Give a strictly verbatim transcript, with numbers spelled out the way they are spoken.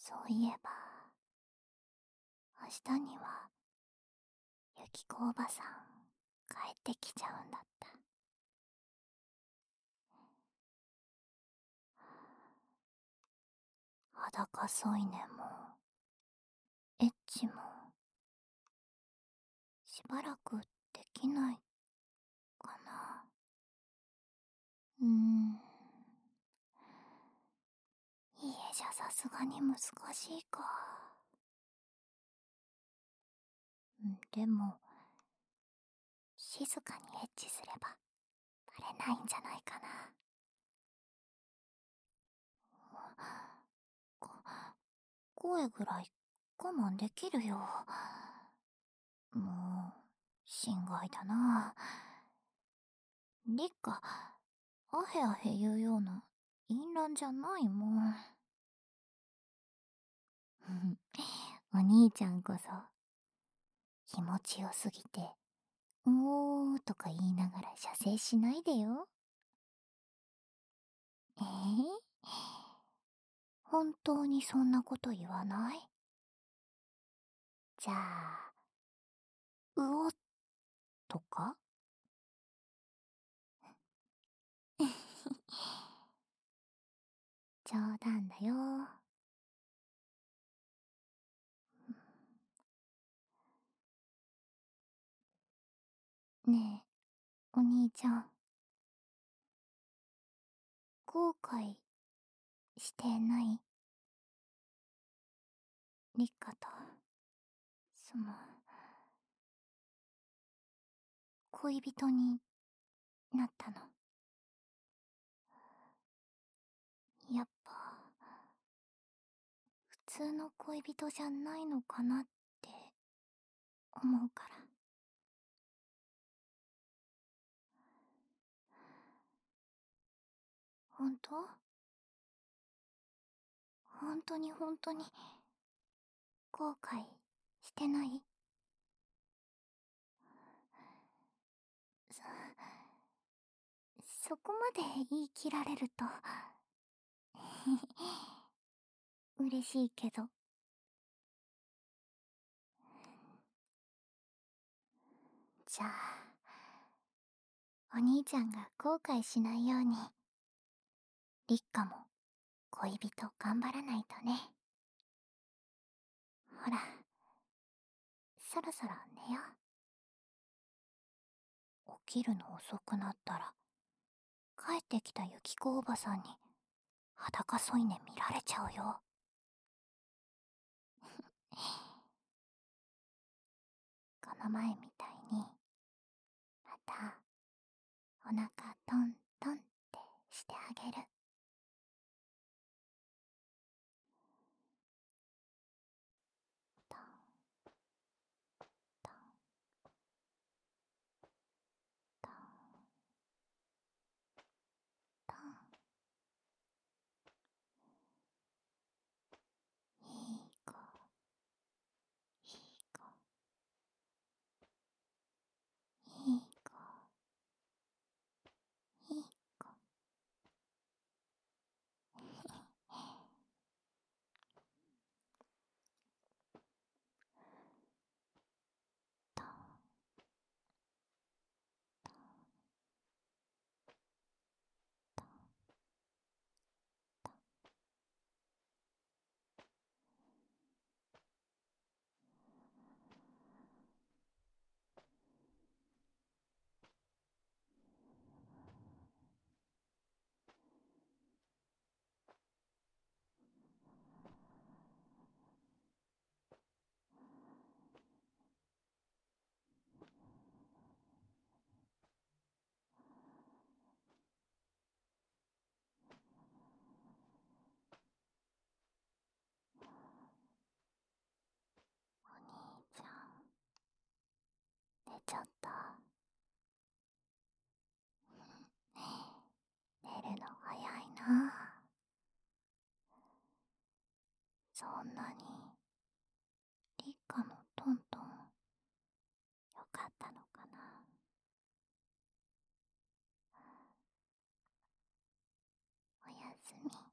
そういえば、明日には、ゆきこおばさん、帰ってきちゃうんだった。裸添い寝も、エッチも、しばらくできないかな。うーん。家じゃさすがに難しいか。でも、静かにエッチすれば、バレないんじゃないかな。こ声ぐらい我慢できるよ。もう、心外だな。りっか、アヘアヘ言うような淫乱じゃないもん。お兄ちゃんこそ、気持ちよすぎて、うおーとか言いながら射精しないでよ。えー、本当にそんなこと言わない？じゃあ、うおとか冗談だよ。ねえ、お兄ちゃん。後悔してない？りっかと、その、恋人になったの。やっぱ、普通の恋人じゃないのかなって思うから。本当？本当に本当に後悔してない？そ、そこまで言い切られると嬉しいけど。じゃあ、お兄ちゃんが後悔しないように、りっかも恋人頑張らないとね。ほら、そろそろ寝よう。起きるの遅くなったら、帰ってきたゆきこおばさんに裸添い寝見られちゃうよ。この前みたいに、また、お腹トントンってしてあげる。トントントントン。いい子、いい子、いい子、いい子。トントンお兄ちゃん、寝ちゃった。寝るの早いな。そんなにりっかのトントンよかったのかな。おやすみ。